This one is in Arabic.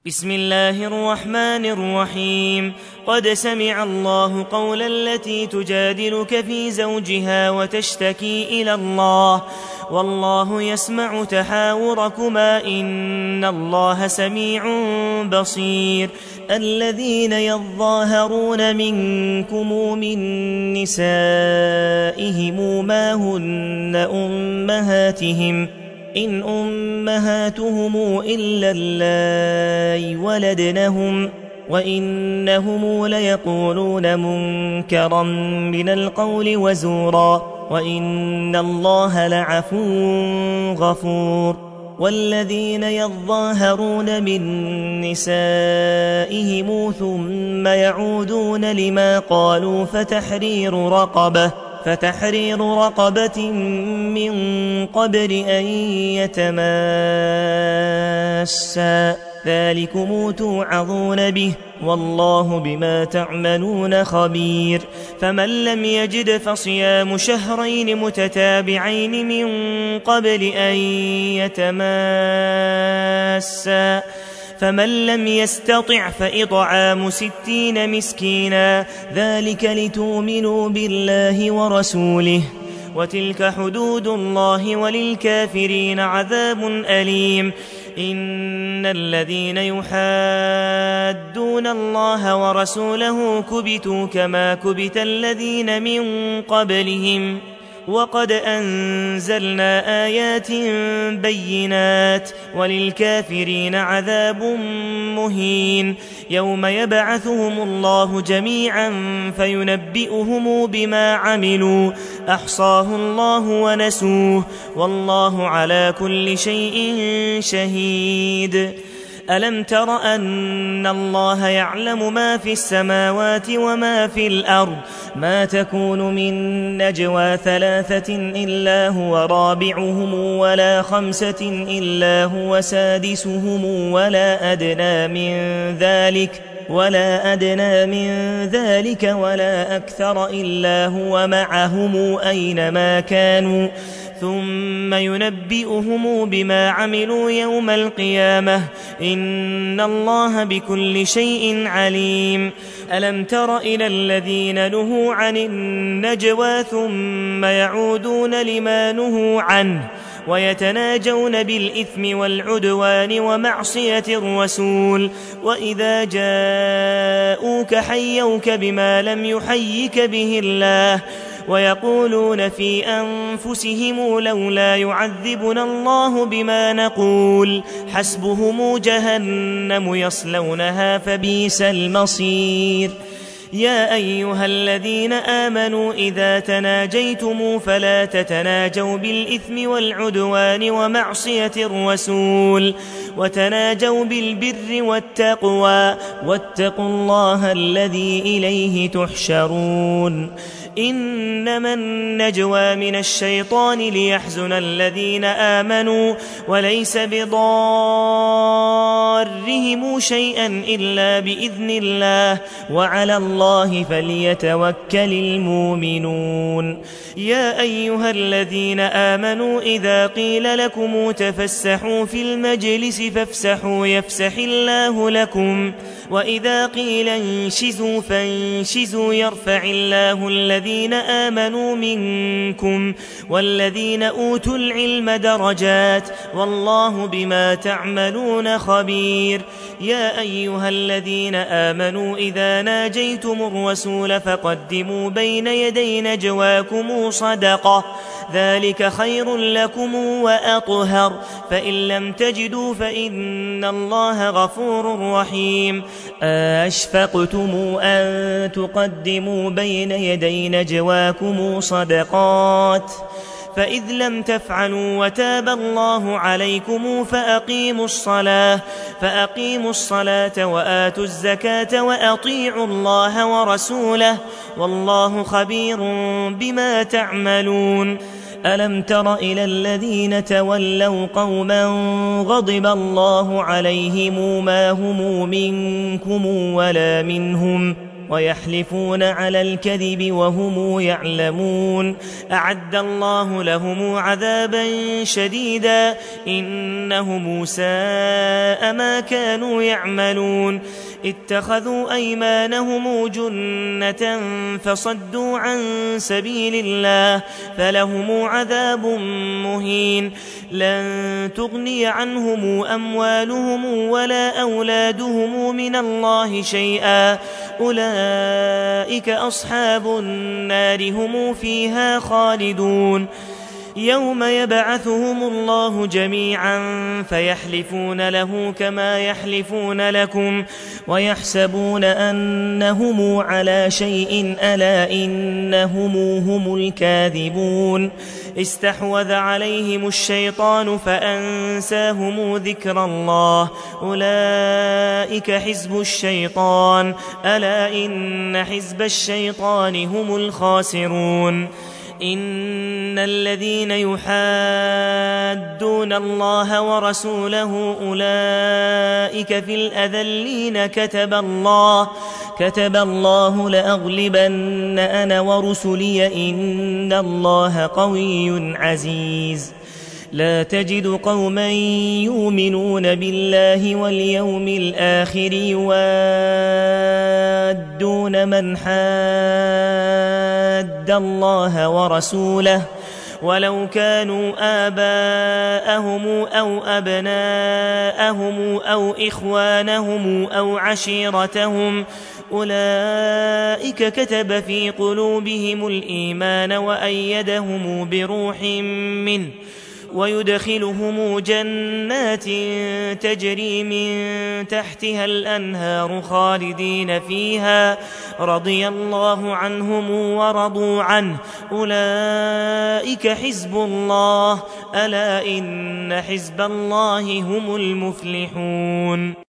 بسم الله الرحمن الرحيم. قد سمع الله قول التي تجادلك في زوجها وتشتكي إلى الله والله يسمع تحاوركما إن الله سميع بصير. الذين يظاهرون منكم من نسائهم ما هن أمهاتهم إن أمهاتهم إلا اللائي ولدنهم وإنهم ليقولون منكرا من القول وزورا وإن الله لعفو غفور. والذين يظاهرون من نسائهم ثم يعودون لما قالوا فتحرير رقبة من قبل أن يتماسا ذلكم توعظون به والله بما تعملون خبير. فمن لم يجد فصيام شهرين متتابعين من قبل أن يتماسا فمن لم يستطع فإطعام 60 مسكينا ذلك لتؤمنوا بالله ورسوله وتلك حدود الله وللكافرين عذاب أليم. إن الذين يحادون الله ورسوله كبتوا كما كبت الذين من قبلهم وقد أنزلنا آيات بينات وللكافرين عذاب مهين. يوم يبعثهم الله جميعا فينبئهم بما عملوا أحصاه الله ونسوه والله على كل شيء شهيد. ألم تر أن الله يعلم ما في السماوات وما في الأرض ما تكون من نجوى 3 إلا هو رابعهم ولا 5 إلا هو سادسهم ولا أدنى من ذلك ولا أكثر إلا هو معهم أينما كانوا ثم ينبئهم بما عملوا يوم القيامة إن الله بكل شيء عليم. ألم تر إلى الذين نهوا عن النجوى ثم يعودون لما نهوا عنه ويتناجون بالإثم والعدوان ومعصية الرسول وإذا جاءوك حيوك بما لم يحيك به الله ويقولون في أنفسهم لولا يعذبنا الله بما نقول حسبهم جهنم يصلونها فبئس المصير. يا أيها الذين آمنوا إذا تناجيتم فلا تتناجوا بالإثم والعدوان ومعصية الرسول وتناجوا بالبر والتقوى واتقوا الله الذي إليه تحشرون. إنما النجوى من الشيطان ليحزن الذين آمنوا وليس بضارهم شيئا إلا بإذن الله وعلى الله فليتوكل المؤمنون. يا أيها الذين آمنوا إذا قيل لكم تفسحوا في المجلس فافسحوا يفسح الله لكم وإذا قيل انشزوا فانشزوا يرفع الله الذين آمنوا منكم والذين أوتوا العلم درجات والله بما تعملون خبير. يا أيها الذين آمنوا إذا ناجيتم الرسول فقدموا بين يدي نجواكم صدقة ذلك خير لكم وأطهر فإن لم تجدوا فإن الله غفور رحيم. أشفقتم أن تقدموا بين يدي نجواكم صدقات فإذ لم تفعلوا وتاب الله عليكم فأقيموا الصلاة وآتوا الزكاة وأطيعوا الله ورسوله والله خبير بما تعملون. ألم تر إلى الذين تولوا قوما غضب الله عليهم ما هم منكم ولا منهم ويحلفون على الكذب وهم يعلمون أعد الله لهم عذابا شديدا إنهم ساء ما كانوا يعملون اتخذوا أيمانهم جنة فصدوا عن سبيل الله فلهم عذاب مهين لن تغني عنهم أموالهم ولا أولادهم من الله شيئا أولئك أصحاب النار هم فيها خالدون يوم يبعثهم الله جميعا فيحلفون له كما يحلفون لكم ويحسبون أنهم على شيء ألا إنهم هم الكاذبون استحوذ عليهم الشيطان فأنساهم ذكر الله أولئك حزب الشيطان ألا إن حزب الشيطان هم الخاسرون إن الذين يحادون الله ورسوله أولئك في الأذلين كتب الله لأغلبن أنا ورسلي إن الله قوي عزيز لا تجد قوما يؤمنون بالله واليوم الآخر يوادون من حاد الله ورسوله ولو كانوا آباءهم أو أبناءهم أو إخوانهم أو عشيرتهم أولئك كتب في قلوبهم الإيمان وأيدهم بروح منه ويدخلهم جنات تجري من تحتها الأنهار خالدين فيها رضي الله عنهم ورضوا عنه أولئك حزب الله ألا إن حزب الله هم المفلحون